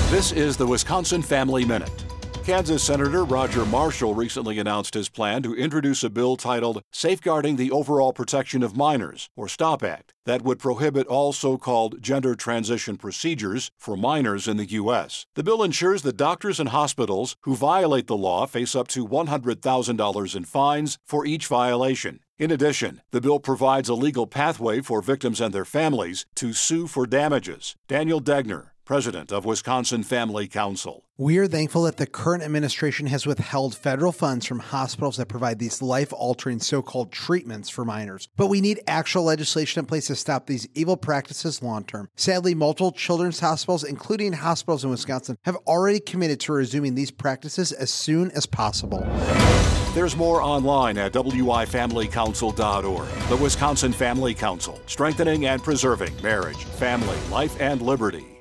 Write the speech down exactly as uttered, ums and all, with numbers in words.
This is the Wisconsin Family Minute. Kansas Senator Roger Marshall recently announced his plan to introduce a bill titled Safeguarding the Overall Protection of Minors, or STOP Act, that would prohibit all so-called gender transition procedures for minors in the U S. The bill ensures that doctors and hospitals who violate the law face up to one hundred thousand dollars in fines for each violation. In addition, the bill provides a legal pathway for victims and their families to sue for damages. Daniel Degner, president of Wisconsin Family Council. We are thankful that the current administration has withheld federal funds from hospitals that provide these life-altering so-called treatments for minors. But we need actual legislation in place to stop these evil practices long-term. Sadly, multiple children's hospitals, including hospitals in Wisconsin, have already committed to resuming these practices as soon as possible. There's more online at w i family council dot org. The Wisconsin Family Council, strengthening and preserving marriage, family, life, and liberty.